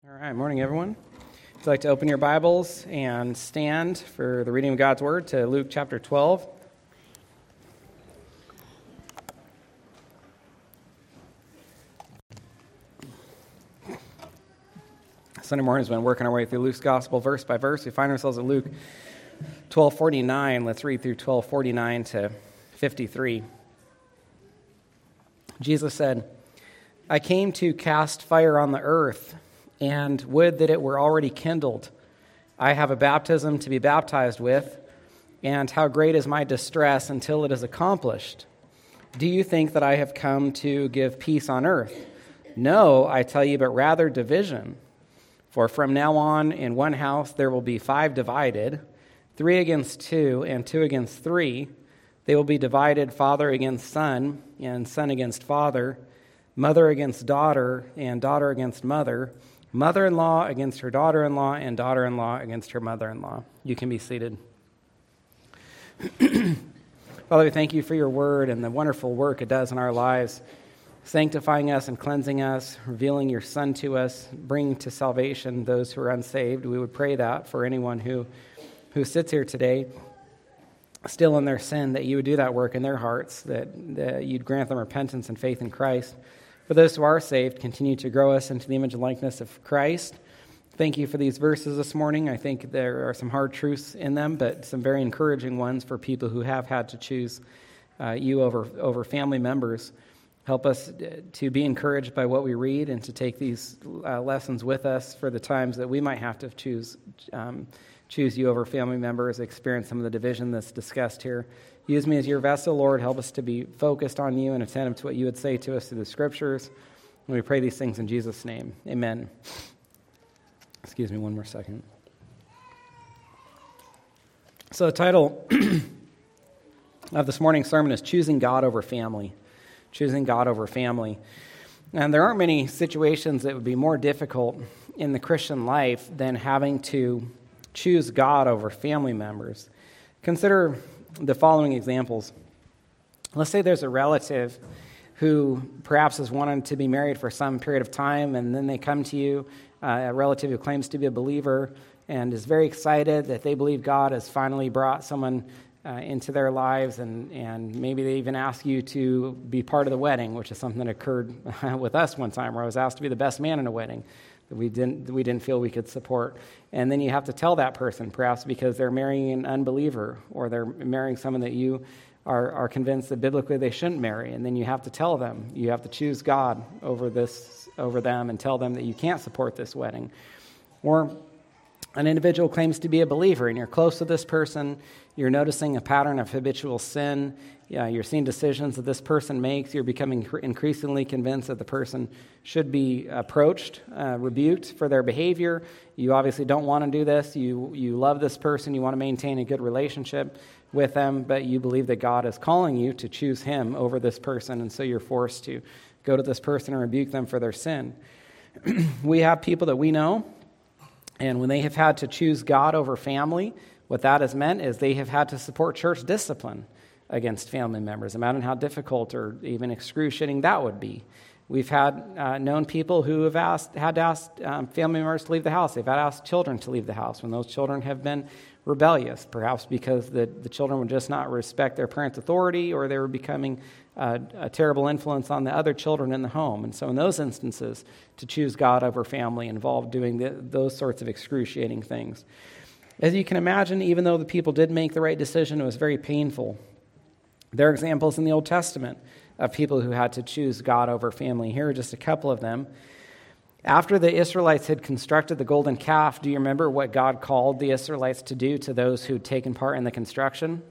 All right, morning, everyone. If you'd like to open your Bibles and stand for the reading of God's Word to Luke chapter 12. Sunday morning has been working our way through Luke's Gospel verse by verse. We find ourselves at Luke 12:49. Let's read through 12:49 to 53. Jesus said, "I came to cast fire on the earth, and would that it were already kindled. I have a baptism to be baptized with, and how great is my distress until it is accomplished. Do you think that I have come to give peace on earth? No, I tell you, but rather division. For from now on in one house there will be 5 divided, 3 against 2, and 2 against 3. They will be divided, father against son, and son against father, mother against daughter, and daughter against mother, mother-in-law against her daughter-in-law, and daughter-in-law against her mother-in-law." You can be seated. Father, we thank you for your word and the wonderful work it does in our lives, sanctifying us and cleansing us, revealing your Son to us, bringing to salvation those who are unsaved. We would pray that for anyone who sits here today still in their sin, that you would do that work in their hearts, that you'd grant them repentance and faith in Christ. For those who are saved, continue to grow us into the image and likeness of Christ. Thank you for these verses this morning. I think there are some hard truths in them, but some very encouraging ones for people who have had to choose you over family members. Help us to be encouraged by what we read and to take these lessons with us for the times that we might have to choose you over family members, experience some of the division that's discussed here. Use me as your vessel, Lord. Help us to be focused on you and attentive to what you would say to us through the Scriptures. And we pray these things in Jesus' name. Amen. Excuse me one more second. So the title of this morning's sermon is Choosing God Over Family. Choosing God over family. And there aren't many situations that would be more difficult in the Christian life than having to choose God over family members. Consider the following examples. Let's say there's a relative who perhaps has wanted to be married for some period of time, and then they come to you, a relative who claims to be a believer and is very excited that they believe God has finally brought someone into their lives, and maybe they even ask you to be part of the wedding, which is something that occurred with us one time, where I was asked to be the best man in a wedding that we didn't feel we could support. And then you have to tell that person, perhaps because they're marrying an unbeliever, or they're marrying someone that you are convinced that biblically they shouldn't marry, and then you have to tell them, you have to choose God over them and tell them that you can't support this wedding. Or an individual claims to be a believer, and you're close to this person, you're noticing a pattern of habitual sin, you're seeing decisions that this person makes, you're becoming increasingly convinced that the person should be approached, rebuked for their behavior. You obviously don't want to do this. You love this person, you want to maintain a good relationship with them, but you believe that God is calling you to choose him over this person, and so you're forced to go to this person and rebuke them for their sin. We have people that we know, and when they have had to choose God over family, what that has meant is they have had to support church discipline against family members. Imagine how difficult or even excruciating that would be. We've had known people who have had to ask family members to leave the house. They've had to ask children to leave the house when those children have been rebellious, perhaps because the children would just not respect their parents' authority, or they were becoming a terrible influence on the other children in the home. And so in those instances, to choose God over family involved doing those sorts of excruciating things. As you can imagine, even though the people did make the right decision, it was very painful. There are examples in the Old Testament of people who had to choose God over family. Here are just a couple of them. After the Israelites had constructed the golden calf, do you remember what God called the Israelites to do to those who had taken part in the construction?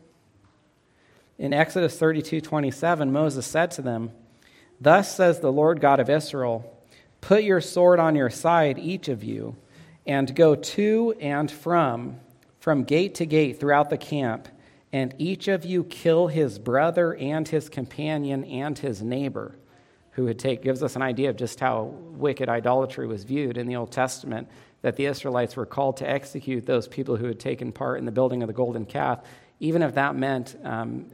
In Exodus 32:27, Moses said to them, "Thus says the Lord God of Israel, put your sword on your side, each of you, and go to and from gate to gate throughout the camp, and each of you kill his brother and his companion and his neighbor," gives us an idea of just how wicked idolatry was viewed in the Old Testament, that the Israelites were called to execute those people who had taken part in the building of the golden calf, even if that meant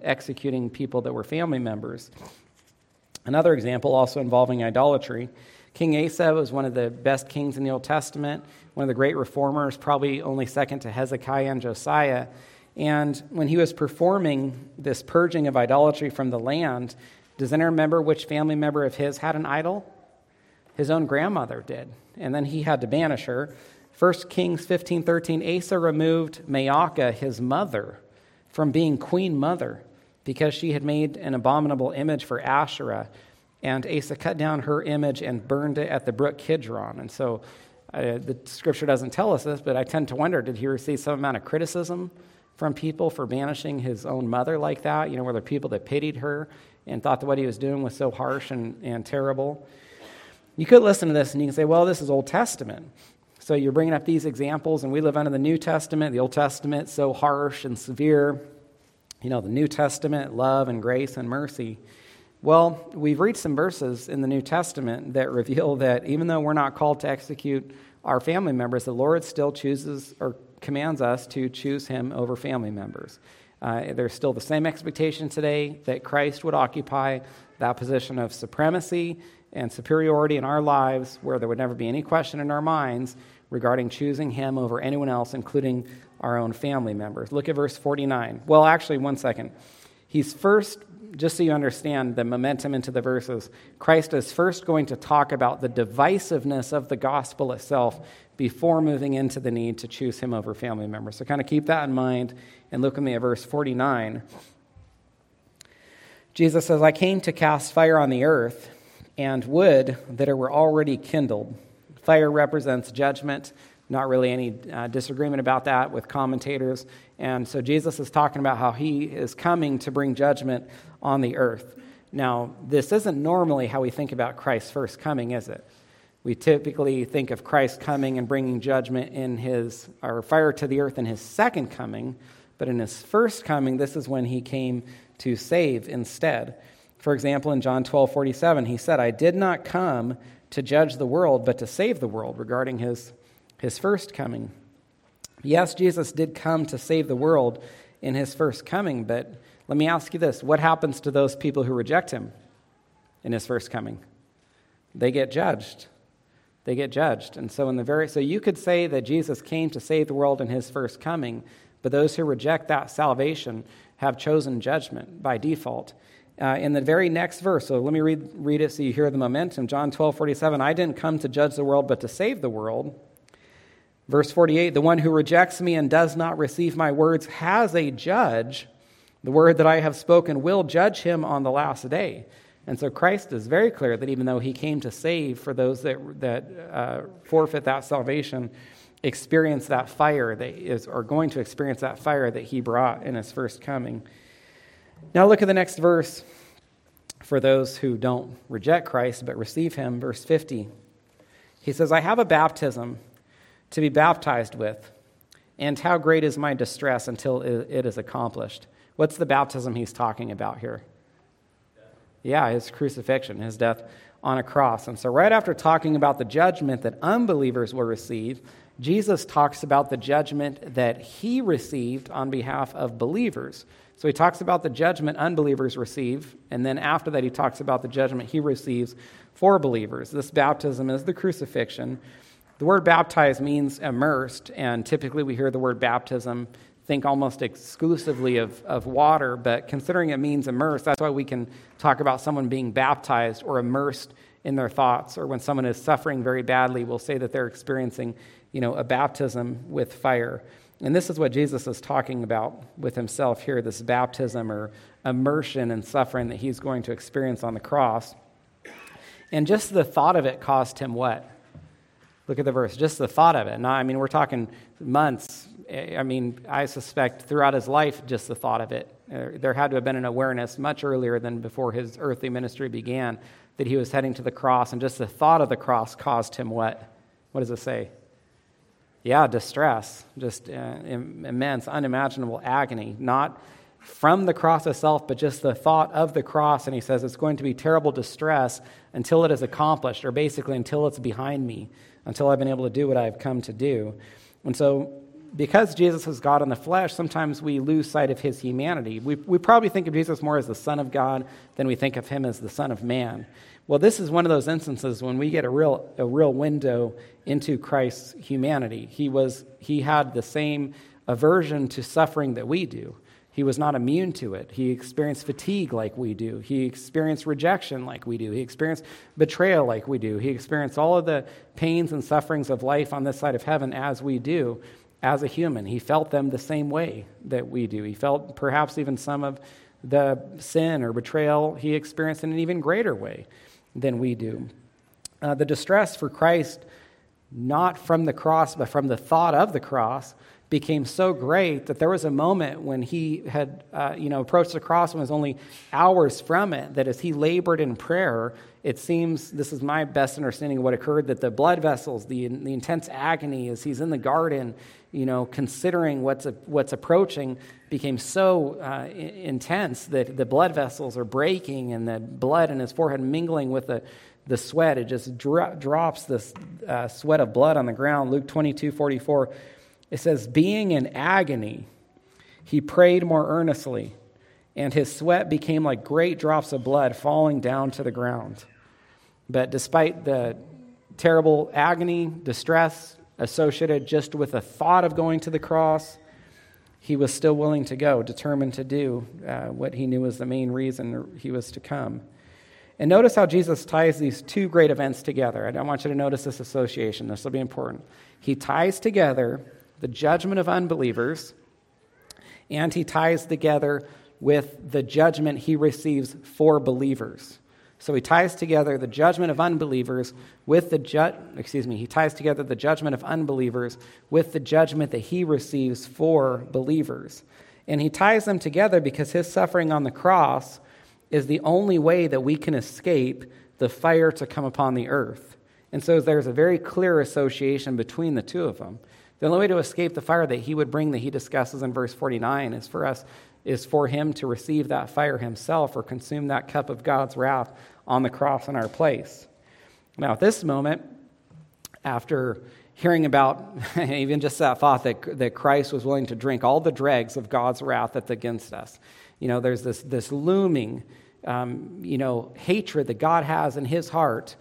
executing people that were family members. Another example, also involving idolatry, King Asa was one of the best kings in the Old Testament, one of the great reformers, probably only second to Hezekiah and Josiah. And when he was performing this purging of idolatry from the land, does anyone remember which family member of his had an idol? His own grandmother did. And then he had to banish her. 1 Kings 15:13, Asa removed Maacah, his mother, from being queen mother because she had made an abominable image for Asherah. And Asa cut down her image and burned it at the brook Kidron. And so the scripture doesn't tell us this, but I tend to wonder, did he receive some amount of criticism from people for banishing his own mother like that? Were there people that pitied her and thought that what he was doing was so harsh and terrible? You could listen to this and you can say, well, this is Old Testament. So you're bringing up these examples, and we live under the New Testament. The Old Testament, so harsh and severe. The New Testament, love and grace and mercy. Well, we've read some verses in the New Testament that reveal that even though we're not called to execute our family members, the Lord still chooses or commands us to choose him over family members. There's still the same expectation today that Christ would occupy that position of supremacy and superiority in our lives, where there would never be any question in our minds regarding choosing him over anyone else, including our own family members. Look at verse 49. Well, actually, one second. He's first, just so you understand the momentum into the verses, Christ is first going to talk about the divisiveness of the gospel itself before moving into the need to choose him over family members. So kind of keep that in mind and look with me at verse 49. Jesus says, I came to cast fire on the earth, and wood that it were already kindled. Fire represents judgment. Not really any disagreement about that with commentators. And so Jesus is talking about how he is coming to bring judgment on the earth. Now, this isn't normally how we think about Christ's first coming, is it? We typically think of Christ coming and bringing judgment or fire to the earth in his second coming. But in his first coming, this is when he came to save instead. For example, in John 12:47, he said, I did not come to judge the world, but to save the world, regarding his first coming. Yes, Jesus did come to save the world in his first coming, but let me ask you this. What happens to those people who reject him in his first coming? They get judged. They get judged. And so so you could say that Jesus came to save the world in his first coming, but those who reject that salvation have chosen judgment by default. In the very next verse, so let me read it so you hear the momentum. John 12:47, I didn't come to judge the world, but to save the world. Verse 48, the one who rejects me and does not receive my words has a judge. The word that I have spoken will judge him on the last day. And so Christ is very clear that even though he came to save for those that forfeit that salvation, experience that fire are going to experience that fire that he brought in his first coming. Now look at the next verse for those who don't reject Christ but receive him. Verse 50. He says, I have a baptism to be baptized with, and how great is my distress until it is accomplished. What's the baptism he's talking about here? Yeah, his crucifixion, his death on a cross. And so right after talking about the judgment that unbelievers will receive, Jesus talks about the judgment that he received on behalf of believers. So he talks about the judgment unbelievers receive, and then after that he talks about the judgment he receives for believers. This baptism is the crucifixion. The word baptized means immersed, and typically we hear the word baptism, think almost exclusively of water, but considering it means immersed, that's why we can talk about someone being baptized or immersed in their thoughts, or when someone is suffering very badly, we'll say that they're experiencing, a baptism with fire. And this is what Jesus is talking about with himself here, this baptism or immersion in suffering that he's going to experience on the cross. And just the thought of it caused him what? Look at the verse, just the thought of it. Now, we're talking months. I suspect throughout his life, just the thought of it. There had to have been an awareness much earlier than before his earthly ministry began that he was heading to the cross, and just the thought of the cross caused him what? What does it say? Yeah, distress, just immense, unimaginable agony, not from the cross itself, but just the thought of the cross. And he says it's going to be terrible distress until it is accomplished, or basically until it's behind me, until I've been able to do what I've come to do. And so because Jesus is God in the flesh, sometimes we lose sight of his humanity. We probably think of Jesus more as the Son of God than we think of him as the Son of Man. Well, this is one of those instances when we get a real window into Christ's humanity. He had the same aversion to suffering that we do. He was not immune to it. He experienced fatigue like we do. He experienced rejection like we do. He experienced betrayal like we do. He experienced all of the pains and sufferings of life on this side of heaven as we do as a human. He felt them the same way that we do. He felt perhaps even some of the sin or betrayal he experienced in an even greater way than we do. The distress for Christ, not from the cross, but from the thought of the cross, became so great that there was a moment when he had approached the cross and was only hours from it, that as he labored in prayer, it seems, this is my best understanding of what occurred, that the blood vessels, the intense agony as he's in the garden, considering what's approaching, became so intense that the blood vessels are breaking and the blood in his forehead mingling with the sweat. It just drops this sweat of blood on the ground. Luke 22:44. It says, being in agony, he prayed more earnestly, and his sweat became like great drops of blood falling down to the ground. But despite the terrible agony, distress associated just with the thought of going to the cross, he was still willing to go, determined to do what he knew was the main reason he was to come. And notice how Jesus ties these two great events together. I want you to notice this association. This will be important. He ties together the judgment of unbelievers, and he ties together with the judgment he receives for believers. So he ties together the judgment of unbelievers with he ties together the judgment of unbelievers with the judgment that he receives for believers. And he ties them together because his suffering on the cross is the only way that we can escape the fire to come upon the earth. And so there's a very clear association between the two of them. The only way to escape the fire that he would bring, that he discusses in verse 49, is for him to receive that fire himself or consume that cup of God's wrath on the cross in our place. Now, at this moment, after hearing about even just that thought that Christ was willing to drink all the dregs of God's wrath that's against us, there's this looming, hatred that God has in his heart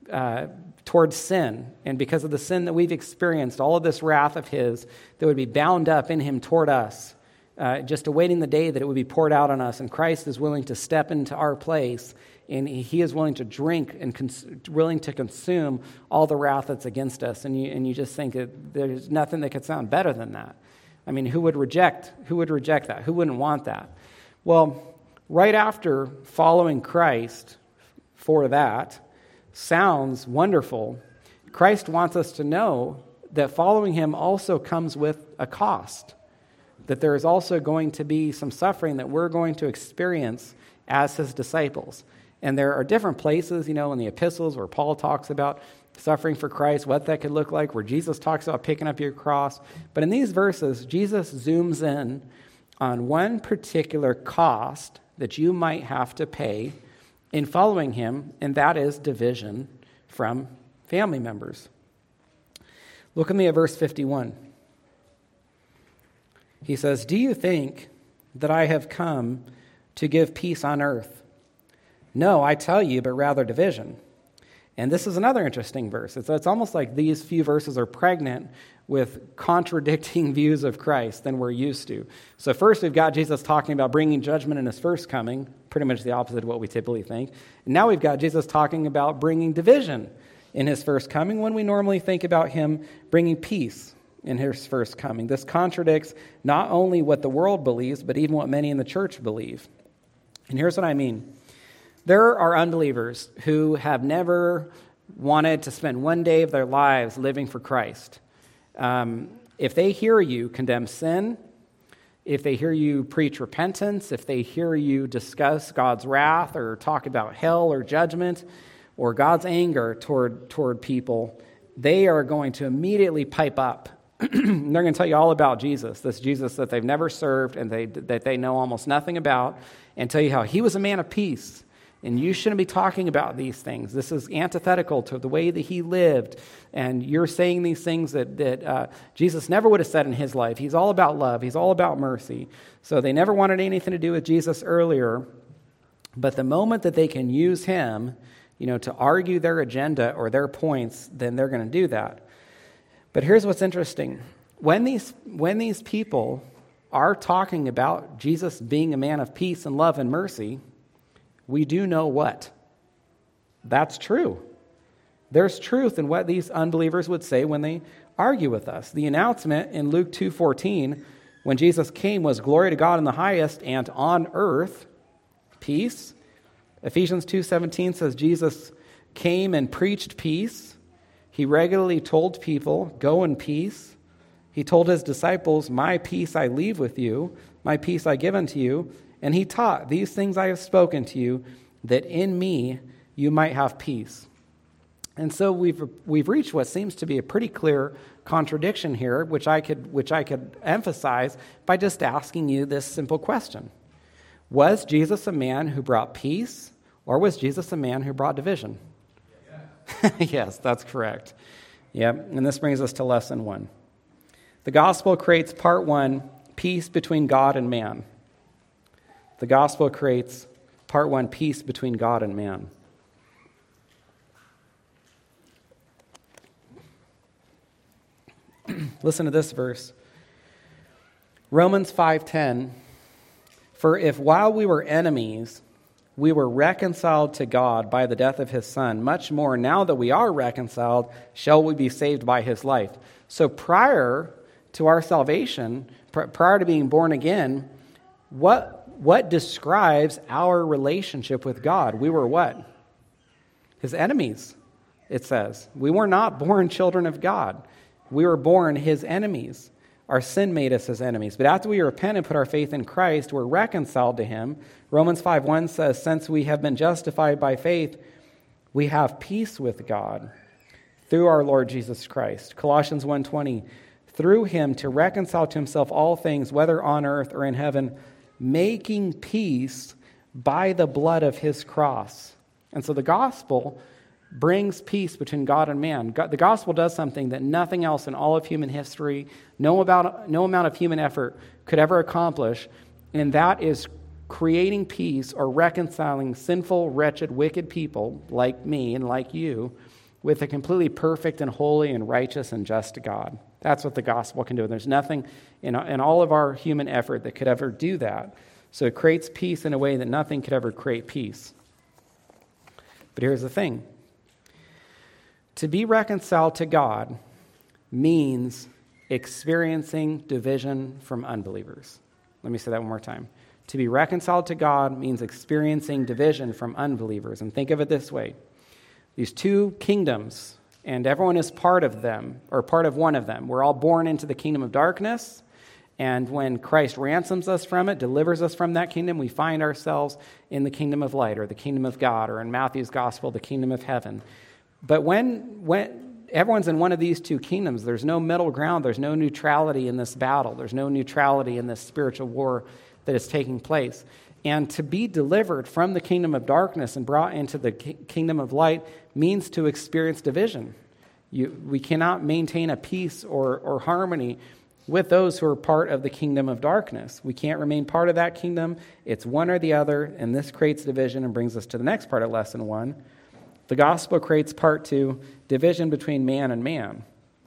towards sin, and because of the sin that we've experienced, all of this wrath of his that would be bound up in him toward us, just awaiting the day that it would be poured out on us, and Christ is willing to step into our place, and he is willing to drink and willing to consume all the wrath that's against us, and you just think that there's nothing that could sound better than that. I mean, who would reject that? Who wouldn't want that? Well, right after following Christ for that, sounds wonderful. Christ wants us to know that following him also comes with a cost, that there is also going to be some suffering that we're going to experience as his disciples. And there are different places, in the epistles where Paul talks about suffering for Christ, what that could look like, where Jesus talks about picking up your cross. But in these verses, Jesus zooms in on one particular cost that you might have to pay in following him, and that is division from family members. Look at me at verse 51. He says, "Do you think that I have come to give peace on earth? No, I tell you, but rather division." And this is another interesting verse. It's almost like these few verses are pregnant with contradicting views of Christ than we're used to. So first we've got Jesus talking about bringing judgment in his first coming, pretty much the opposite of what we typically think. And now we've got Jesus talking about bringing division in his first coming when we normally think about him bringing peace in his first coming. This contradicts not only what the world believes, but even what many in the church believe. And here's what I mean. There are unbelievers who have never wanted to spend one day of their lives living for Christ. If they hear you condemn sin, if they hear you preach repentance, if they hear you discuss God's wrath or talk about hell or judgment or God's anger toward people, they are going to immediately pipe up. They're going to tell you all about Jesus, this Jesus that they've never served and that they know almost nothing about, and tell you how he was a man of peace, And you shouldn't be talking about these things. This is antithetical to the way that he lived. And you're saying these things that Jesus never would have said in his life. He's all about love. He's all about mercy. So they never wanted anything to do with Jesus earlier. But the moment that they can use him, to argue their agenda or their points, then they're going to do that. But here's what's interesting. When these people are talking about Jesus being a man of peace and love and mercy, we do know what? That's true. There's truth in what these unbelievers would say when they argue with us. The announcement in Luke 2:14, when Jesus came, was glory to God in the highest, and on earth, peace. Ephesians 2:17 says Jesus came and preached peace. He regularly told people, go in peace. He told his disciples, my peace I leave with you, my peace I give unto you. And he taught, these things I have spoken to you, that in me you might have peace. And so we've reached what seems to be a pretty clear contradiction here, which I could emphasize by just asking you this simple question. Was Jesus a man who brought peace, or was Jesus a man who brought division? Yes, that's correct. Yep, and this brings us to lesson 1. The gospel creates, part 1, peace between God and man. The gospel creates, part 1, peace between God and man. Listen to this verse. Romans 5:10. For if while we were enemies, we were reconciled to God by the death of his Son, much more now that we are reconciled, shall we be saved by his life. So prior to our salvation, prior to being born again, what describes our relationship with God? We were what? His enemies, it says. We were not born children of God. We were born his enemies. Our sin made us his enemies. But after we repent and put our faith in Christ, we're reconciled to him. Romans 5:1 says, since we have been justified by faith, we have peace with God through our Lord Jesus Christ. Colossians 1:20, through him to reconcile to himself all things, whether on earth or in heaven, making peace by the blood of his cross. And so the gospel brings peace between God and man. The gospel does something that nothing else in all of human history, no amount of human effort could ever accomplish, and that is creating peace or reconciling sinful, wretched, wicked people like me and like you with a completely perfect and holy and righteous and just God. That's what the gospel can do. There's nothing in all of our human effort that could ever do that. So it creates peace in a way that nothing could ever create peace. But here's the thing. To be reconciled to God means experiencing division from unbelievers. Let me say that one more time. To be reconciled to God means experiencing division from unbelievers. And think of it this way. These two kingdoms, and everyone is part of them, or part of one of them. We're all born into the kingdom of darkness, and when Christ ransoms us from it, delivers us from that kingdom, we find ourselves in the kingdom of light, or the kingdom of God, or in Matthew's gospel, the kingdom of heaven. But when everyone's in one of these two kingdoms, there's no middle ground, there's no neutrality in this battle, there's no neutrality in this spiritual war that is taking place. And to be delivered from the kingdom of darkness and brought into the kingdom of light means to experience division. We cannot maintain a peace or harmony with those who are part of the kingdom of darkness. We can't remain part of that kingdom. It's one or the other, and this creates division and brings us to the next part of lesson 1. The gospel creates, part 2, division between man and man.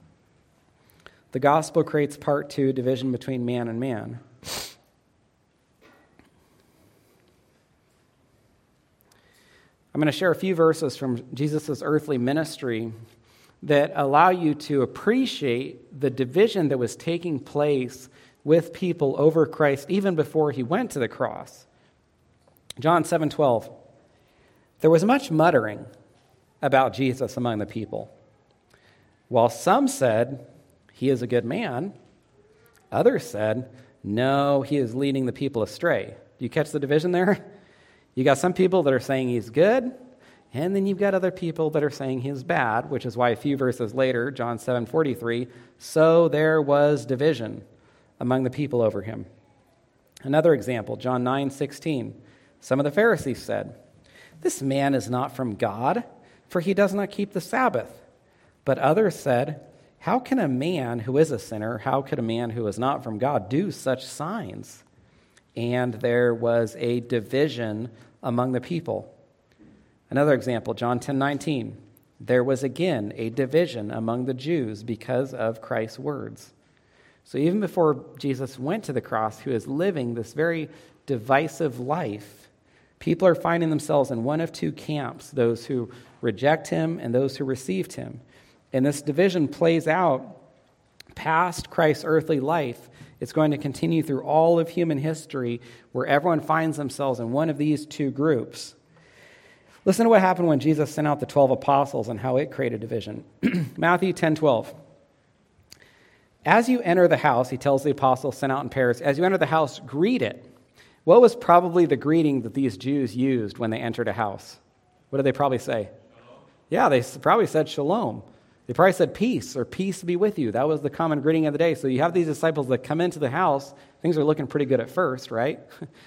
The gospel creates, part 2, division between man and man. I'm going to share a few verses from Jesus' earthly ministry that allow you to appreciate the division that was taking place with people over Christ even before he went to the cross. John 7:12. There was much muttering about Jesus among the people. While some said, he is a good man, others said, no, he is leading the people astray. Do you catch the division there? You got some people that are saying he's good, and then you've got other people that are saying he's bad, which is why a few verses later, John 7:43, so there was division among the people over him. Another example, John 9:16. Some of the Pharisees said, "This man is not from God, for he does not keep the Sabbath." But others said, "How can a man who is a sinner, how could a man who is not from God do such signs?" And there was a division among the people. Another example, John 10:19. There was again a division among the Jews because of Christ's words. So even before Jesus went to the cross, he was living this very divisive life. People are finding themselves in one of two camps, those who reject him and those who received him. And this division plays out past Christ's earthly life. It's going to continue through all of human history where everyone finds themselves in one of these two groups. Listen to what happened when Jesus sent out the 12 apostles and how it created division. Matthew 10:12. As you enter the house, he tells the apostles sent out in pairs, as you enter the house, greet it. What was probably the greeting that these Jews used when they entered a house? What did they probably say? Shalom. Yeah, they probably said shalom. They probably said peace or peace be with you. That was the common greeting of the day. So you have these disciples that come into the house. Things are looking pretty good at first, right?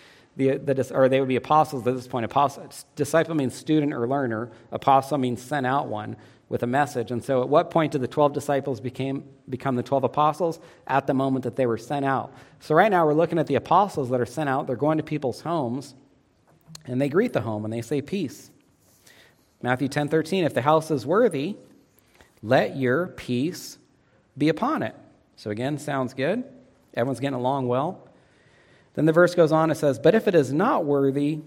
Or they would be apostles at this point. Disciple means student or learner. Apostle means sent out one with a message. And so at what point did the 12 disciples become the 12 apostles? At the moment that they were sent out. So right now we're looking at the apostles that are sent out. They're going to people's homes, and they greet the home, and they say peace. Matthew 10:13, if the house is worthy, let your peace be upon it. So again, sounds good. Everyone's getting along well. Then the verse goes on, it says, but if it is not worthy,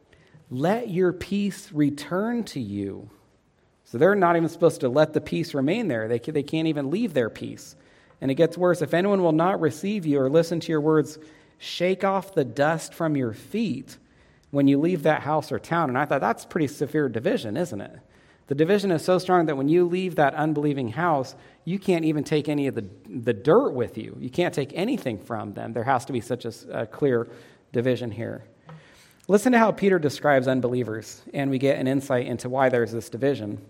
let your peace return to you. So they're not even supposed to let the peace remain there. They can't even leave their peace. And it gets worse. If anyone will not receive you or listen to your words, shake off the dust from your feet when you leave that house or town. And I thought that's pretty severe division, isn't it? The division is so strong that when you leave that unbelieving house, you can't even take any of the dirt with you. You can't take anything from them. There has to be such a clear division here. Listen to how Peter describes unbelievers, and we get an insight into why there's this division.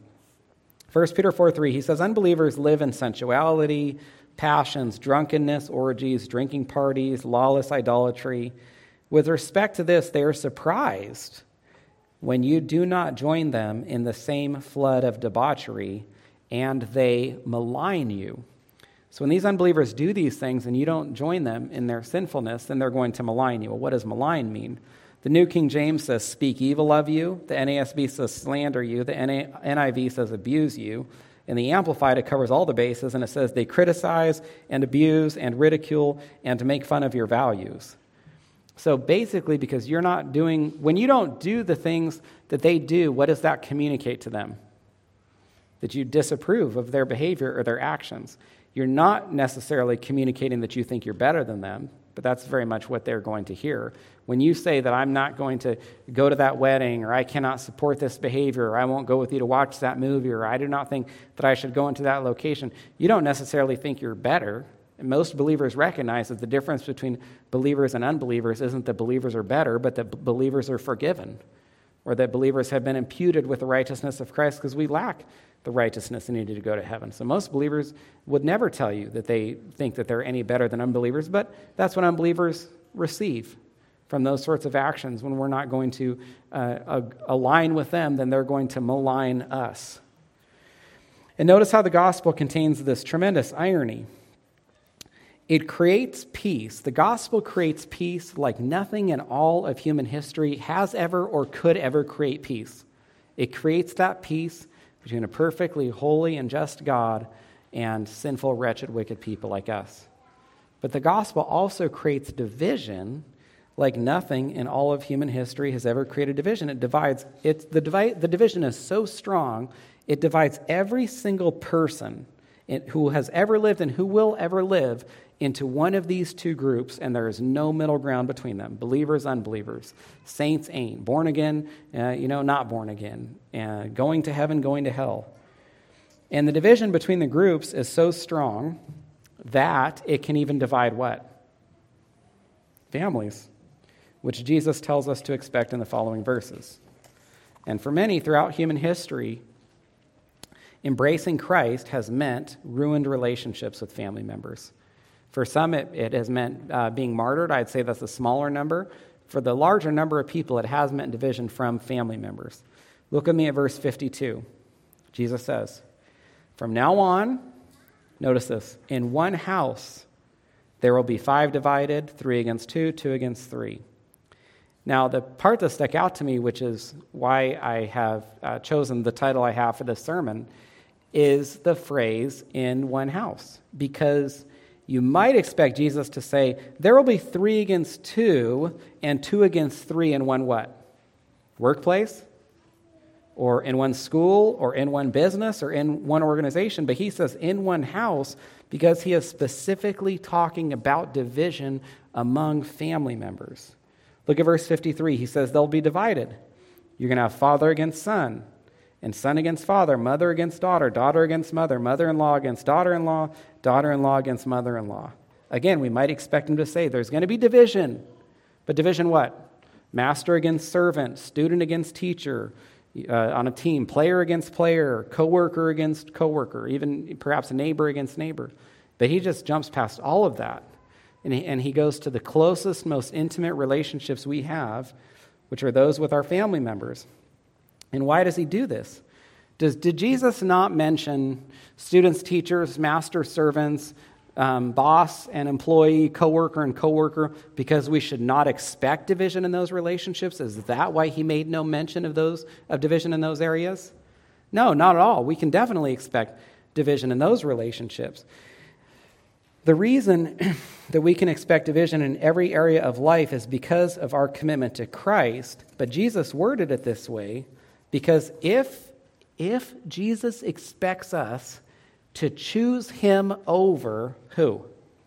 1 Peter 4:3, he says, unbelievers live in sensuality, passions, drunkenness, orgies, drinking parties, lawless idolatry. With respect to this, they are surprised when you do not join them in the same flood of debauchery, and they malign you. So when these unbelievers do these things and you don't join them in their sinfulness, then they're going to malign you. Well, what does malign mean? The New King James says speak evil of you. The NASB says slander you. The NIV says abuse you. In the Amplified, it covers all the bases, and it says they criticize and abuse and ridicule and to make fun of your values. So basically, because when you don't do the things that they do, what does that communicate to them? That you disapprove of their behavior or their actions. You're not necessarily communicating that you think you're better than them, but that's very much what they're going to hear. When you say that I'm not going to go to that wedding, or I cannot support this behavior, or I won't go with you to watch that movie, or I do not think that I should go into that location, you don't necessarily think you're better. And most believers recognize that the difference between believers and unbelievers isn't that believers are better, but that believers are forgiven, or that believers have been imputed with the righteousness of Christ because we lack the righteousness needed to go to heaven. So most believers would never tell you that they think that they're any better than unbelievers, but that's what unbelievers receive from those sorts of actions. When we're not going to align with them, then they're going to malign us. And notice how the gospel contains this tremendous irony. It creates peace. The gospel creates peace like nothing in all of human history has ever or could ever create peace. It creates that peace between a perfectly holy and just God and sinful, wretched, wicked people like us. But the gospel also creates division like nothing in all of human history has ever created division. It divides. The division is so strong, it divides every single person who has ever lived and who will ever live into one of these two groups, and there is no middle ground between them. Believers, unbelievers, saints, ain't, born again, not born again, going to heaven, going to hell. And the division between the groups is so strong that it can even divide what? Families, which Jesus tells us to expect in the following verses. And for many throughout human history, embracing Christ has meant ruined relationships with family members. For some, it has meant being martyred. I'd say that's a smaller number. for the larger number of people, it has meant division from family members. Look with me at verse 52. Jesus says, "From now on," notice this, "in one house there will be 5 divided, 3 against 2, 2 against 3. Now, the part that stuck out to me, which is why I have chosen the title I have for this sermon, is the phrase, "in one house." Because you might expect Jesus to say, there will be 3 against 2 and 2 against 3 in one what? Workplace? Or in one school? Or in one business? Or in one organization? But he says in one house because he is specifically talking about division among family members. Look at verse 53. He says they'll be divided. You're going to have father against son, and son against father, mother against daughter, daughter against mother, mother-in-law against daughter-in-law, daughter-in-law against mother-in-law. Again, we might expect him to say there's going to be division. But division what? Master against servant, student against teacher, on a team, player against player, coworker against coworker, even perhaps a neighbor against neighbor. But he just jumps past all of that. And he goes to the closest, most intimate relationships we have, which are those with our family members. And why does he do this? Did Jesus not mention students, teachers, master, servants, boss and employee, coworker and coworker, because we should not expect division in those relationships? Is that why he made no mention of division in those areas? No, not at all. We can definitely expect division in those relationships. The reason that we can expect division in every area of life is because of our commitment to Christ. But Jesus worded it this way because if Jesus expects us to choose him over who?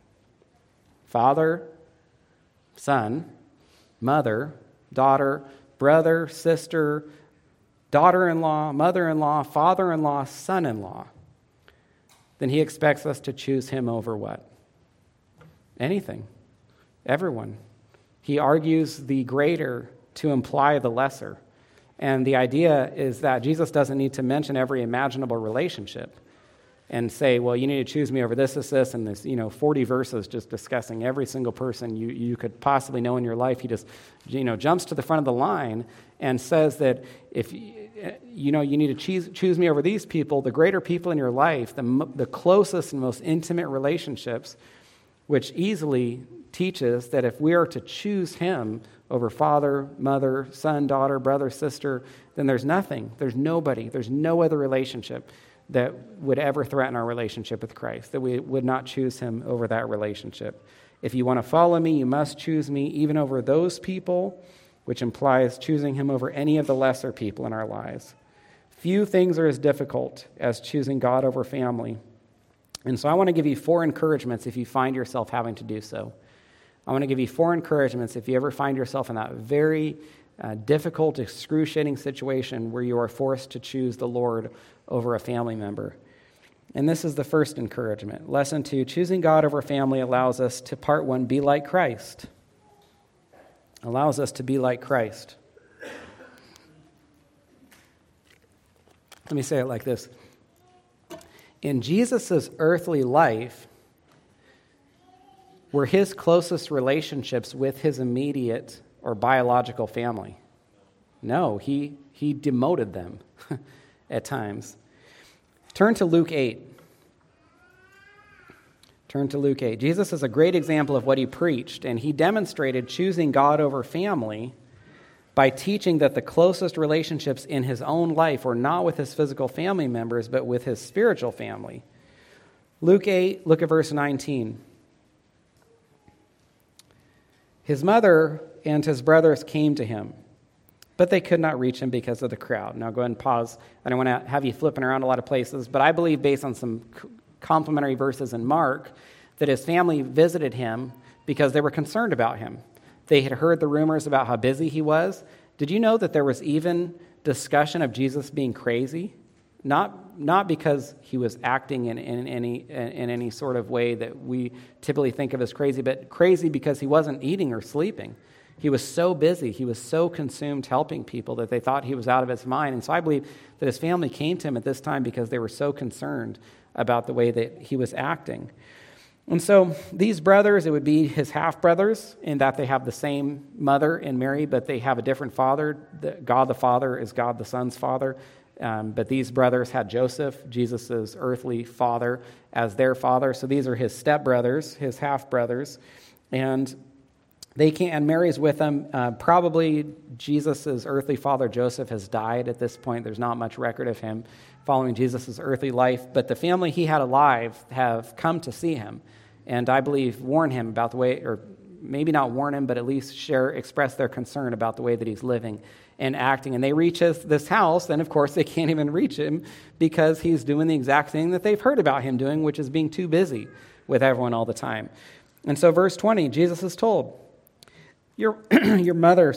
Father, son, mother, daughter, brother, sister, daughter-in-law, mother-in-law, father-in-law, son-in-law, then he expects us to choose him over what? Anything. Everyone. He argues the greater to imply the lesser. And the idea is that Jesus doesn't need to mention every imaginable relationship and say, well, you need to choose me over this, and this, 40 verses just discussing every single person you could possibly know in your life. He just, jumps to the front of the line and says that if, you need to choose me over these people, the greater people in your life, the closest and most intimate relationships, which easily teaches that if we are to choose him over father, mother, son, daughter, brother, sister, then there's nothing, there's nobody, there's no other relationship that would ever threaten our relationship with Christ, that we would not choose him over that relationship. If you want to follow me, you must choose me even over those people, which implies choosing him over any of the lesser people in our lives. Few things are as difficult as choosing God over family. And so I want to give you 4 encouragements if you find yourself having to do so. I want to give you 4 encouragements if you ever find yourself in that very difficult, excruciating situation where you are forced to choose the Lord over a family member. And this is the first encouragement. Lesson 2, choosing God over family allows us to, part 1, be like Christ. Allows us to be like Christ. Let me say it like this. In Jesus' earthly life, were his closest relationships with his immediate or biological family? No, he demoted them at times. Turn to Luke 8. Turn to Luke 8. Jesus is a great example of what he preached, and he demonstrated choosing God over family by teaching that the closest relationships in his own life were not with his physical family members, but with his spiritual family. Luke 8, look at verse 19. His mother and his brothers came to him, but they could not reach him because of the crowd. Now go ahead and pause. I don't want to have you flipping around a lot of places, but I believe based on some complementary verses in Mark that his family visited him because they were concerned about him. They had heard the rumors about how busy he was. Did you know that there was even discussion of Jesus being crazy? Not because he was acting in any sort of way that we typically think of as crazy, but crazy because he wasn't eating or sleeping. He was so busy, he was so consumed helping people that they thought he was out of his mind. And so I believe that his family came to him at this time because they were so concerned about the way that he was acting. And so these brothers, it would be his half-brothers in that they have the same mother in Mary, but they have a different father. God the Father is God the Son's father. But these brothers had Joseph, Jesus' earthly father, as their father. So these are his stepbrothers, his half-brothers. And Mary's with them. Probably Jesus' earthly father, Joseph, has died at this point. There's not much record of him following Jesus' earthly life. But the family he had alive have come to see him. And I believe warn him about the way, or maybe not warn him, but at least express their concern about the way that he's living and acting. And they reach this house, and of course they can't even reach him because he's doing the exact thing that they've heard about him doing, which is being too busy with everyone all the time. And so verse 20, Jesus is told, your mother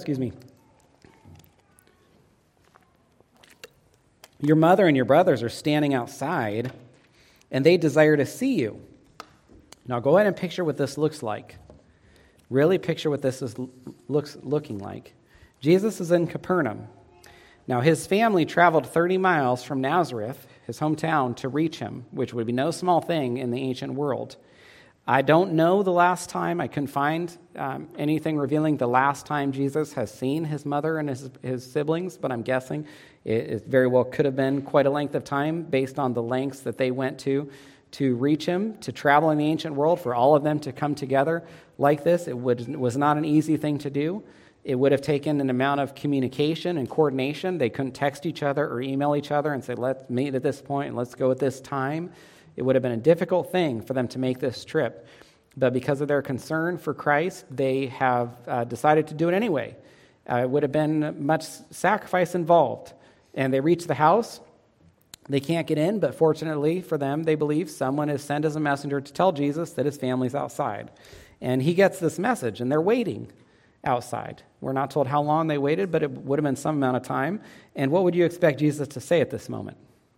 and your brothers are standing outside, and they desire to see you. Now go ahead and picture what this looks like. Really picture what this is looking like. Jesus is in Capernaum. Now his family traveled 30 miles from Nazareth, his hometown, to reach him, which would be no small thing in the ancient world. I don't know the last time. I couldn't find anything revealing the last time Jesus has seen his mother and his siblings, but I'm guessing it very well could have been quite a length of time based on the lengths that they went to reach him, to travel in the ancient world, for all of them to come together like this. It was not an easy thing to do. It would have taken an amount of communication and coordination. They couldn't text each other or email each other and say, let's meet at this point and let's go at this time. It would have been a difficult thing for them to make this trip. But because of their concern for Christ, they have decided to do it anyway. It would have been much sacrifice involved. And they reach the house. They can't get in, but fortunately for them, they believe someone is sent as a messenger to tell Jesus that his family's outside. And he gets this message, and they're waiting outside. We're not told how long they waited, but it would have been some amount of time. And what would you expect Jesus to say at this moment?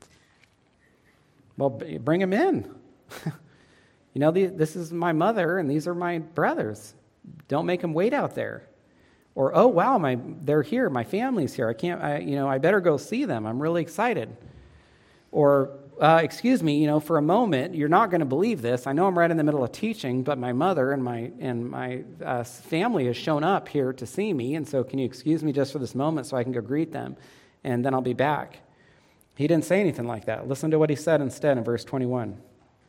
Well, bring him in. This is my mother, and these are my brothers. Don't make them wait out there. Or, oh, wow, they're here. My family's here. I better go see them. I'm really excited. Or, excuse me, for a moment, you're not going to believe this. I know I'm right in the middle of teaching, but my mother and my family has shown up here to see me, and so can you excuse me just for this moment so I can go greet them, and then I'll be back. He didn't say anything like that. Listen to what he said instead in verse 21.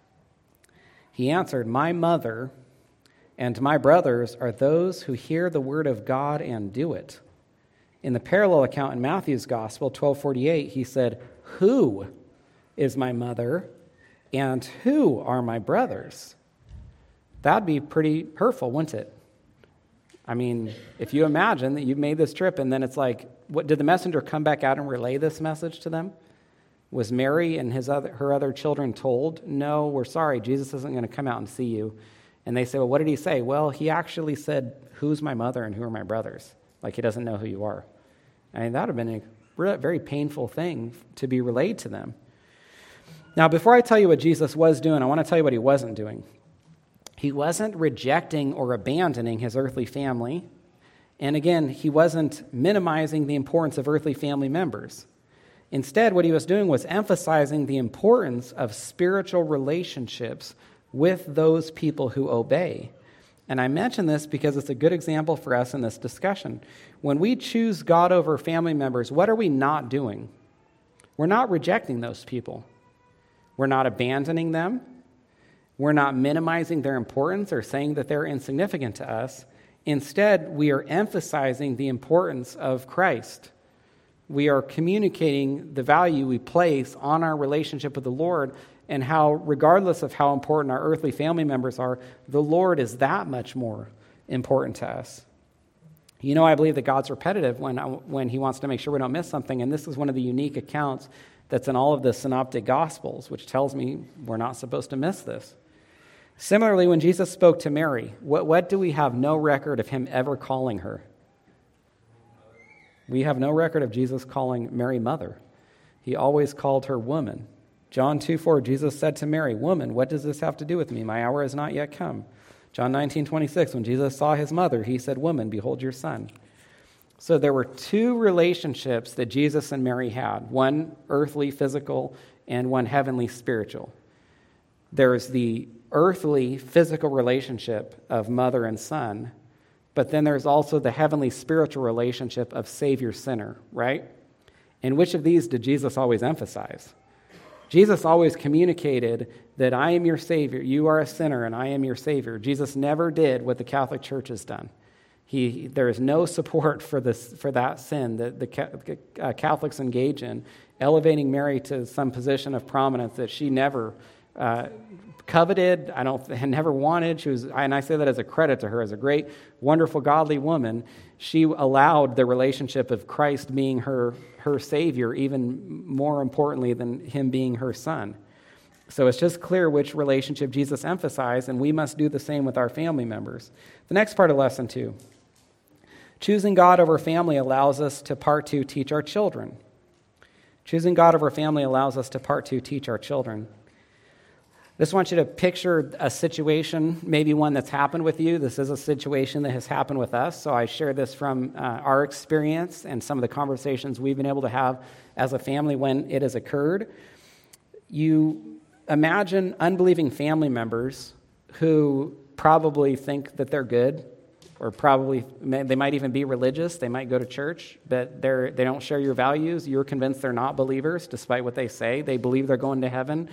He answered, my mother and my brothers are those who hear the word of God and do it. In the parallel account in Matthew's Gospel, 12:48, he said, who is my mother and who are my brothers? That'd be pretty hurtful, wouldn't it? I mean, if you imagine that you've made this trip and then it's like, what did the messenger come back out and relay this message to them? Was Mary and her other children told, no, we're sorry, Jesus isn't going to come out and see you? And they say, well, what did he say? Well, he actually said, who's my mother and who are my brothers? Like he doesn't know who you are. I mean, that would have been a very painful thing to be relayed to them. Now, before I tell you what Jesus was doing, I want to tell you what he wasn't doing. He wasn't rejecting or abandoning his earthly family. And again, he wasn't minimizing the importance of earthly family members. Instead, what he was doing was emphasizing the importance of spiritual relationships with those people who obey. And I mention this because it's a good example for us in this discussion. When we choose God over family members, what are we not doing? We're not rejecting those people. We're not abandoning them. We're not minimizing their importance or saying that they're insignificant to us. Instead, we are emphasizing the importance of Christ. We are communicating the value we place on our relationship with the Lord and how, regardless of how important our earthly family members are, the Lord is that much more important to us. I believe that God's repetitive when he wants to make sure we don't miss something, and this is one of the unique accounts that's in all of the synoptic Gospels, which tells me we're not supposed to miss this. Similarly, when Jesus spoke to Mary, what do we have no record of him ever calling her? We have no record of Jesus calling Mary mother. He always called her woman. John 2:4, Jesus said to Mary, woman, what does this have to do with me? My hour has not yet come. John 19:26, when Jesus saw his mother, he said, woman, behold your son. So there were two relationships that Jesus and Mary had, one earthly, physical, and one heavenly, spiritual. There's the earthly, physical relationship of mother and son, but then there's also the heavenly, spiritual relationship of Savior-sinner, right? And which of these did Jesus always emphasize? Jesus always communicated that I am your Savior, you are a sinner, and I am your Savior. Jesus never did what the Catholic Church has done. There is no support for that sin that the Catholics engage in, elevating Mary to some position of prominence that she never coveted, and never wanted. And I say that as a credit to her, as a great, wonderful, godly woman. She allowed the relationship of Christ being her Savior, even more importantly than him being her son. So it's just clear which relationship Jesus emphasized, and we must do the same with our family members. The next part of lesson 2. Choosing God over family allows us to, part 2, teach our children. Choosing God over family allows us to, part 2, teach our children. I just want you to picture a situation, maybe one that's happened with you. This is a situation that has happened with us, so I share this from our experience and some of the conversations we've been able to have as a family when it has occurred. You imagine unbelieving family members who probably think that they're good, or they might even be religious. They might go to church, but they don't share your values. You're convinced they're not believers, despite what they say. They believe they're going to heaven.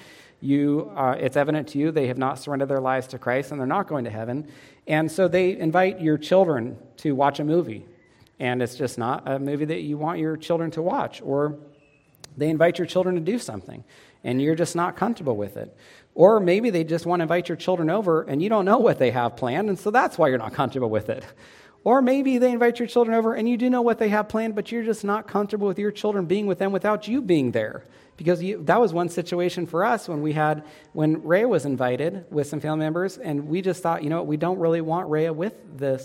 It's evident to you they have not surrendered their lives to Christ, and they're not going to heaven. And so they invite your children to watch a movie, and it's just not a movie that you want your children to watch. Or they invite your children to do something, and you're just not comfortable with it. Or maybe they just want to invite your children over, and you don't know what they have planned, and so that's why you're not comfortable with it. Or maybe they invite your children over, and you do know what they have planned, but you're just not comfortable with your children being with them without you being there. Because that was one situation for us when Rhea was invited with some family members, and we just thought, we don't really want Rhea with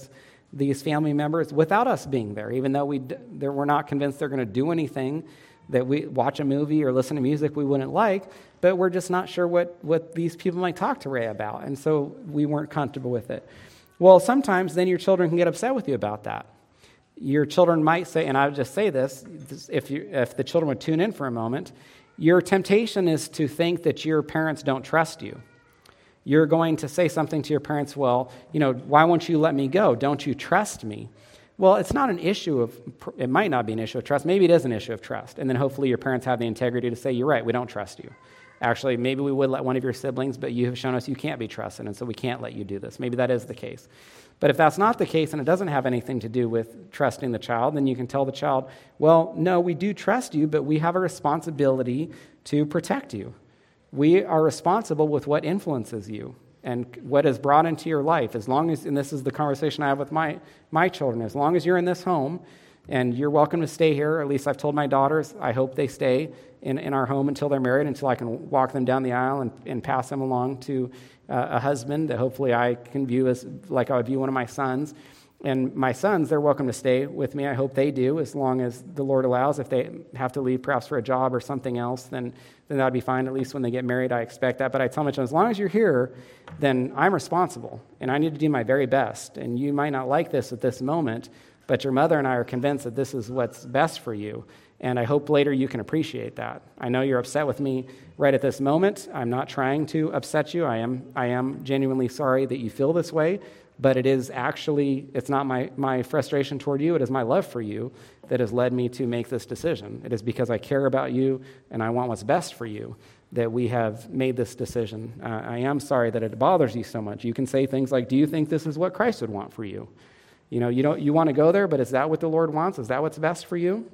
these family members without us being there, even though we're not convinced they're going to do anything, that we watch a movie or listen to music we wouldn't like, but we're just not sure what these people might talk to Rhea about, and so we weren't comfortable with it. Well, sometimes then your children can get upset with you about that. Your children might say, and I would just say this, if the children would tune in for a moment, your temptation is to think that your parents don't trust you. You're going to say something to your parents, well, why won't you let me go? Don't you trust me? Well, it's not an issue it might not be an issue of trust. Maybe it is an issue of trust. And then hopefully your parents have the integrity to say, you're right, we don't trust you. Actually, maybe we would let one of your siblings, but you have shown us you can't be trusted, and so we can't let you do this. Maybe that is the case. But if that's not the case and it doesn't have anything to do with trusting the child, then you can tell the child, well, no, we do trust you, but we have a responsibility to protect you. We are responsible with what influences you and what is brought into your life. As long as, and this is the conversation I have with my children, as long as you're in this home, and you're welcome to stay here, or at least I've told my daughters, I hope they stay in our home until they're married, until I can walk them down the aisle and pass them along to a husband that hopefully I can view as like I would view one of my sons. And my sons, they're welcome to stay with me. I hope they do, as long as the Lord allows. If they have to leave perhaps for a job or something else, then that'd be fine. At least when they get married, I expect that. But I tell my children, as long as you're here, then I'm responsible, and I need to do my very best. And you might not like this at this moment, but your mother and I are convinced that this is what's best for you. And I hope later you can appreciate that. I know you're upset with me right at this moment. I'm not trying to upset you. I am genuinely sorry that you feel this way, but it's not my frustration toward you. It is my love for you that has led me to make this decision. It is because I care about you and I want what's best for you that we have made this decision. I am sorry that it bothers you so much. You can say things like, do you think this is what Christ would want for you? You want to go there, but is that what the Lord wants? Is that what's best for you?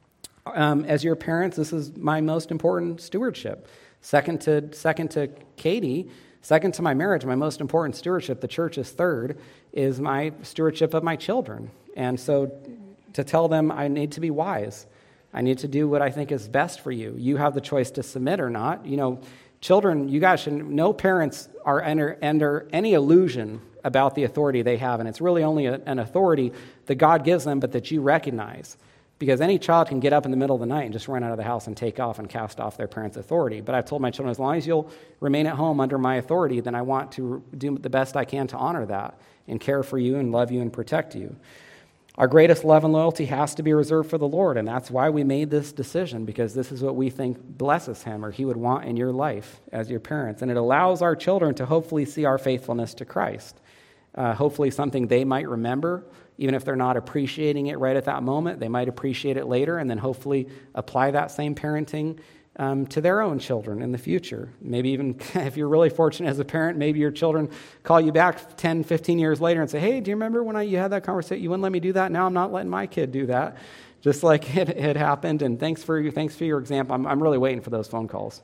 As your parents, this is my most important stewardship. Second to Katie, second to my marriage, my most important stewardship, the church is third, is my stewardship of my children. And so to tell them I need to be wise. I need to do what I think is best for you. You have the choice to submit or not. Children, you guys should, no parents are under any illusion about the authority they have, and it's really only an authority that God gives them, but that you recognize. Because any child can get up in the middle of the night and just run out of the house and take off and cast off their parents' authority. But I've told my children, as long as you'll remain at home under my authority, then I want to do the best I can to honor that and care for you and love you and protect you. Our greatest love and loyalty has to be reserved for the Lord, and that's why we made this decision, because this is what we think blesses him or he would want in your life as your parents. And it allows our children to hopefully see our faithfulness to Christ. Hopefully something they might remember, even if they're not appreciating it right at that moment, they might appreciate it later, and then hopefully apply that same parenting to their own children in the future. Maybe even if you're really fortunate as a parent, maybe your children call you back 10, 15 years later and say, hey, do you remember when you had that conversation? You wouldn't let me do that. Now I'm not letting my kid do that. Just like it had happened. And thanks for your example. I'm really waiting for those phone calls.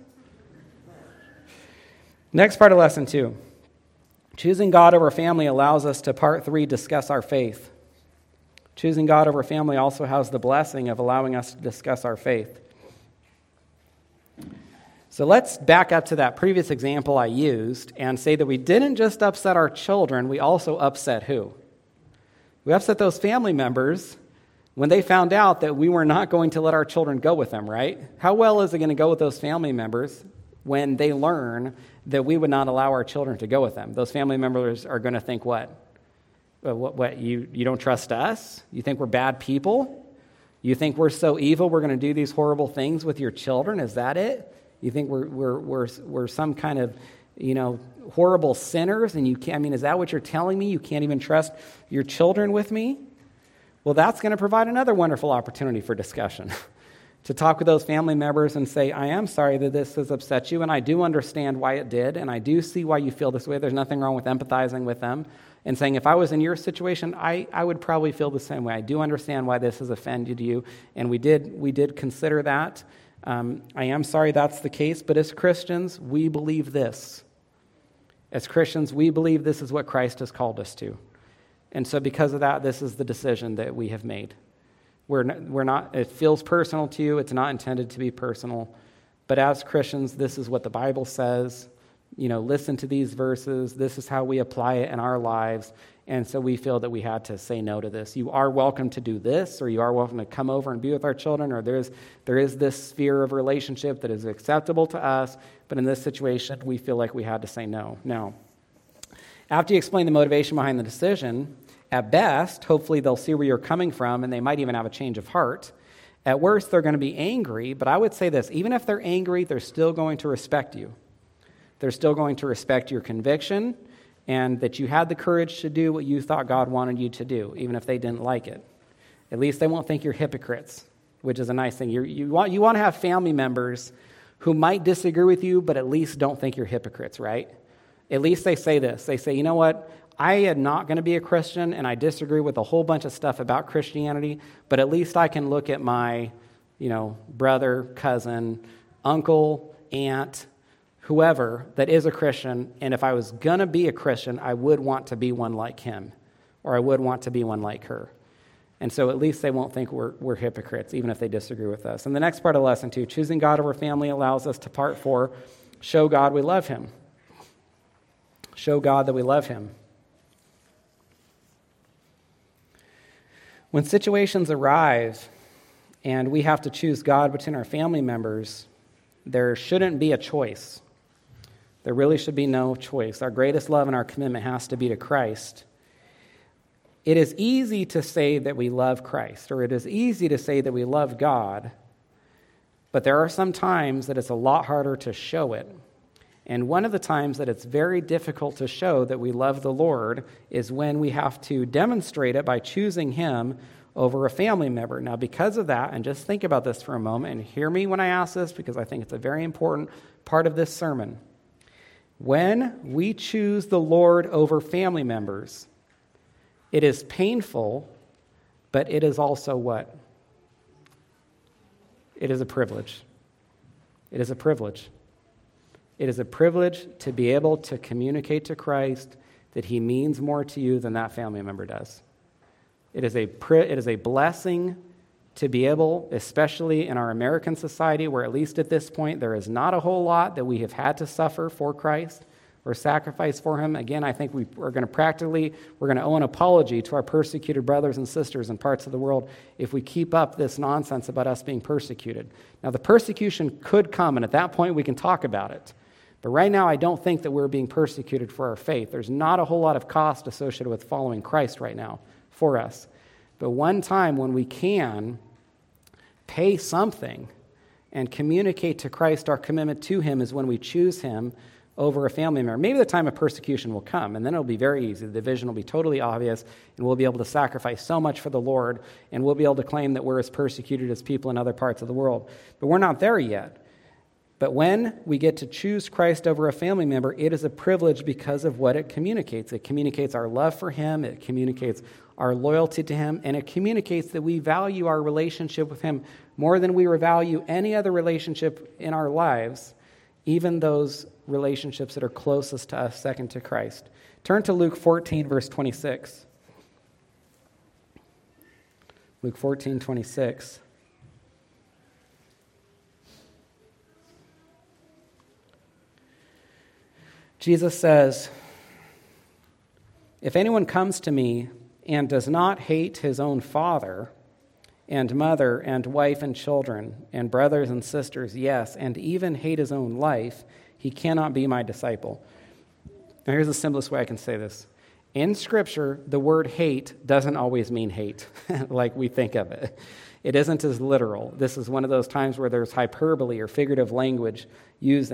Next part of lesson 2. Choosing God over family allows us to, part 3, discuss our faith. Choosing God over family also has the blessing of allowing us to discuss our faith. So let's back up to that previous example I used and say that we didn't just upset our children, we also upset who? We upset those family members when they found out that we were not going to let our children go with them, right? How well is it going to go with those family members when they learn that we would not allow our children to go with them? Those family members are going to think what? What you don't trust us? You think we're bad people? You think we're so evil we're going to do these horrible things with your children? Is that it? You think we're some kind of, horrible sinners, and you can't, is that what you're telling me? You can't even trust your children with me? Well, that's going to provide another wonderful opportunity for discussion. To talk with those family members and say, I am sorry that this has upset you, and I do understand why it did, and I do see why you feel this way. There's nothing wrong with empathizing with them and saying, if I was in your situation, I would probably feel the same way. I do understand why this has offended you, and we did consider that. I am sorry that's the case, but as Christians, we believe this. As Christians, we believe this is what Christ has called us to. And so because of that, this is the decision that we have made. We're not, it feels personal to you. It's not intended to be personal. But as Christians, this is what the Bible says. Listen to these verses. This is how we apply it in our lives. And so we feel that we had to say no to this. You are welcome to do this, or you are welcome to come over and be with our children, or there is this sphere of relationship that is acceptable to us. But in this situation, we feel like we had to say no. Now, after you explain the motivation behind the decision, at best, hopefully they'll see where you're coming from, and they might even have a change of heart. At worst, they're going to be angry, but I would say this, even if they're angry, they're still going to respect you. They're still going to respect your conviction and that you had the courage to do what you thought God wanted you to do, even if they didn't like it. At least they won't think you're hypocrites, which is a nice thing. You want to have family members who might disagree with you, but at least don't think you're hypocrites, right? At least they say this. They say, you know what? I am not going to be a Christian, and I disagree with a whole bunch of stuff about Christianity, but at least I can look at my, brother, cousin, uncle, aunt, whoever that is a Christian, and if I was going to be a Christian, I would want to be one like him, or I would want to be one like her. And so at least they won't think we're hypocrites, even if they disagree with us. And the next part of lesson 2, choosing God over family allows us to, part 4, show God we love him. Show God that we love him. When situations arise and we have to choose God between our family members, there shouldn't be a choice. There really should be no choice. Our greatest love and our commitment has to be to Christ. It is easy to say that we love Christ, or it is easy to say that we love God, but there are some times that it's a lot harder to show it. And one of the times that it's very difficult to show that we love the Lord is when we have to demonstrate it by choosing him over a family member. Now, because of that, and just think about this for a moment, and hear me when I ask this, because I think it's a very important part of this sermon. When we choose the Lord over family members, it is painful, but it is also what? It is a privilege. It is a privilege. It is a privilege to be able to communicate to Christ that he means more to you than that family member does. It is a blessing to be able, especially in our American society, where at least at this point there is not a whole lot that we have had to suffer for Christ or sacrifice for him. Again, I think we're going to owe an apology to our persecuted brothers and sisters in parts of the world if we keep up this nonsense about us being persecuted. Now, the persecution could come, and at that point we can talk about it. But right now, I don't think that we're being persecuted for our faith. There's not a whole lot of cost associated with following Christ right now for us. But one time when we can pay something and communicate to Christ our commitment to him is when we choose him over a family member. Maybe the time of persecution will come, and then it'll be very easy. The division will be totally obvious, and we'll be able to sacrifice so much for the Lord, and we'll be able to claim that we're as persecuted as people in other parts of the world. But we're not there yet. But when we get to choose Christ over a family member, it is a privilege because of what it communicates. It communicates our love for him, it communicates our loyalty to him, and it communicates that we value our relationship with him more than we value any other relationship in our lives, even those relationships that are closest to us, second to Christ. Turn to Luke 14, verse 26. Luke 14, 26. Jesus says, "If anyone comes to me and does not hate his own father and mother and wife and children and brothers and sisters, yes, and even hate his own life, he cannot be my disciple." Now here's the simplest way I can say this. In Scripture, the word hate doesn't always mean hate like we think of it. It isn't as literal. This is one of those times where there's hyperbole or figurative language used.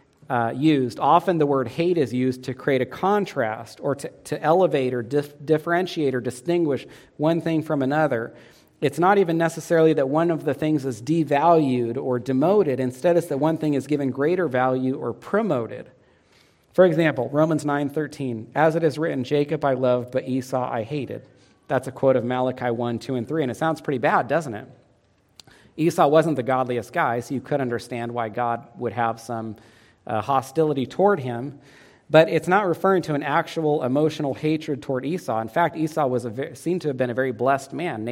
Often the word hate is used to create a contrast or to elevate or differentiate or distinguish one thing from another. It's not even necessarily that one of the things is devalued or demoted. Instead, it's that one thing is given greater value or promoted. For example, Romans 9:13, "As it is written, Jacob I loved, but Esau I hated." That's a quote of Malachi 1, 2, and 3, and it sounds pretty bad, doesn't it? Esau wasn't the godliest guy, so you could understand why God would have some hostility toward him, but it's not referring to an actual emotional hatred toward Esau. In fact, Esau was seemed to have been a very blessed man.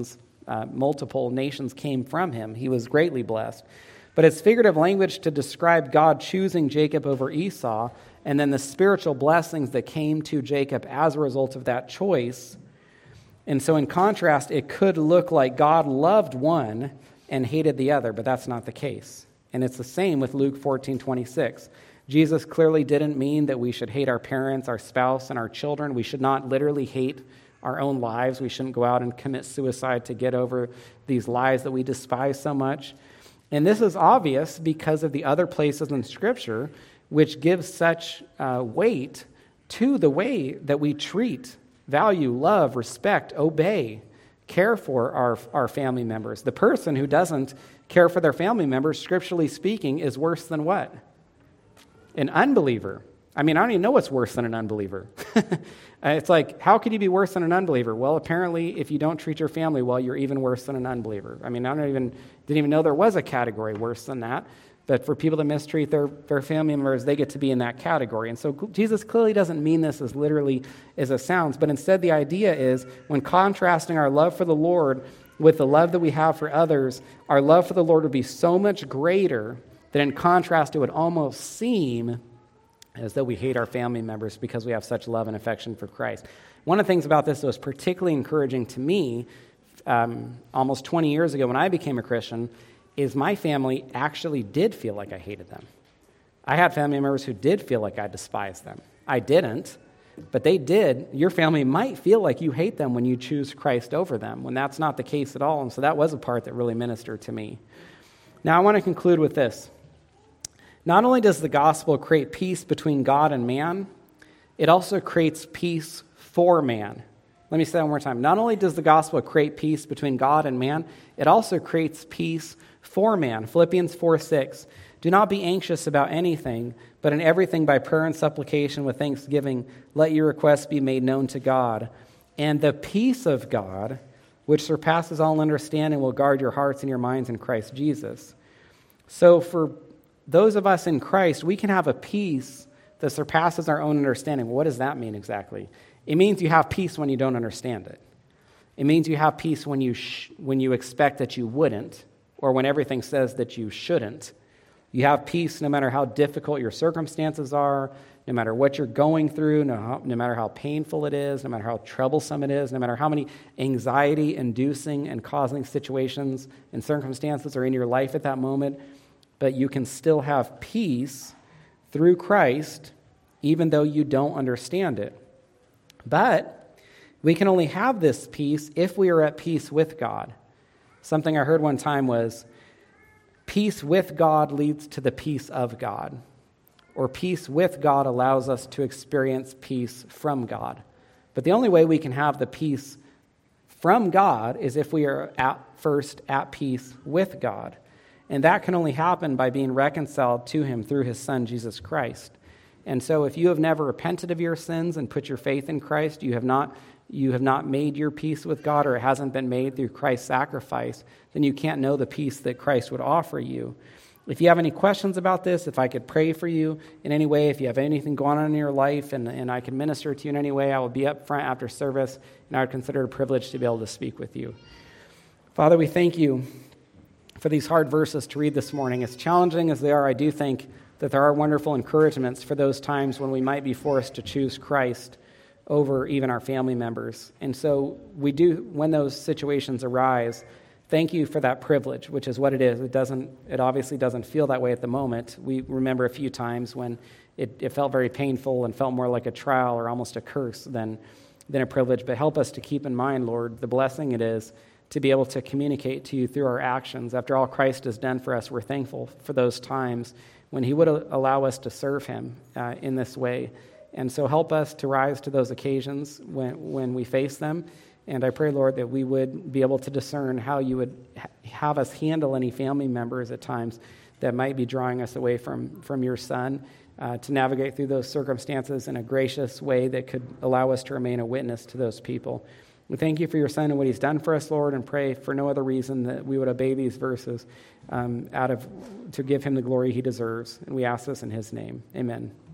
Multiple nations came from him. He was greatly blessed. But it's figurative language to describe God choosing Jacob over Esau, and then the spiritual blessings that came to Jacob as a result of that choice. And so in contrast, it could look like God loved one and hated the other, but that's not the case. And it's the same with Luke 14:26. Jesus clearly didn't mean that we should hate our parents, our spouse, and our children. We should not literally hate our own lives. We shouldn't go out and commit suicide to get over these lives that we despise so much. And this is obvious because of the other places in Scripture which give such weight to the way that we treat, value, love, respect, obey, care for our family members. The person who doesn't care for their family members, scripturally speaking, is worse than what? An unbeliever. I mean, I don't even know what's worse than an unbeliever. It's like, how could you be worse than an unbeliever? Well, apparently, if you don't treat your family well, you're even worse than an unbeliever. I mean, I didn't even know there was a category worse than that. But for people that mistreat their family members, they get to be in that category. And so Jesus clearly doesn't mean this as literally as it sounds, but instead the idea is when contrasting our love for the Lord with the love that we have for others, our love for the Lord would be so much greater that in contrast it would almost seem as though we hate our family members because we have such love and affection for Christ. One of the things about this that was particularly encouraging to me almost 20 years ago when I became a Christian is my family actually did feel like I hated them. I had family members who did feel like I despised them. I didn't, but they did. Your family might feel like you hate them when you choose Christ over them, when that's not the case at all. And so that was a part that really ministered to me. Now I want to conclude with this. Not only does the gospel create peace between God and man, it also creates peace for man. Let me say that one more time. Not only does the gospel create peace between God and man, it also creates peace for man. Philippians 4:6. "Do not be anxious about anything, but in everything by prayer and supplication with thanksgiving, let your requests be made known to God. And the peace of God, which surpasses all understanding, will guard your hearts and your minds in Christ Jesus." So for those of us in Christ, we can have a peace that surpasses our own understanding. What does that mean exactly? It means you have peace when you don't understand it. It means you have peace when you expect that you wouldn't, or when everything says that you shouldn't. You have peace no matter how difficult your circumstances are, no matter what you're going through, no matter how painful it is, no matter how troublesome it is, no matter how many anxiety-inducing and causing situations and circumstances are in your life at that moment. But you can still have peace through Christ, even though you don't understand it. But We can only have this peace if we are at peace with God. Something I heard one time was, peace with God leads to the peace of God. Or peace with God allows us to experience peace from God. But the only way we can have the peace from God is if we are first at peace with God. And that can only happen by being reconciled to him through his Son, Jesus Christ. And so if you have never repented of your sins and put your faith in Christ, you have not made your peace with God, or it hasn't been made through Christ's sacrifice, then you can't know the peace that Christ would offer you. If you have any questions about this, if I could pray for you in any way, if you have anything going on in your life and I can minister to you in any way, I will be up front after service, and I would consider it a privilege to be able to speak with you. Father, we thank you for these hard verses to read this morning. As challenging as they are, I do think that there are wonderful encouragements for those times when we might be forced to choose Christ over even our family members. And so we do, when those situations arise, thank you for that privilege, which is what it is. It obviously doesn't feel that way at the moment. We remember a few times when it felt very painful and felt more like a trial or almost a curse than a privilege. But help us to keep in mind, Lord, the blessing it is to be able to communicate to you through our actions. After all Christ has done for us, we're thankful for those times when he would allow us to serve him in this way. And so help us to rise to those occasions when we face them. And I pray, Lord, that we would be able to discern how you would have us handle any family members at times that might be drawing us away from your Son, to navigate through those circumstances in a gracious way that could allow us to remain a witness to those people. We thank you for your Son and what he's done for us, Lord, and pray for no other reason that we would obey these verses to give him the glory he deserves. And we ask this in his name. Amen.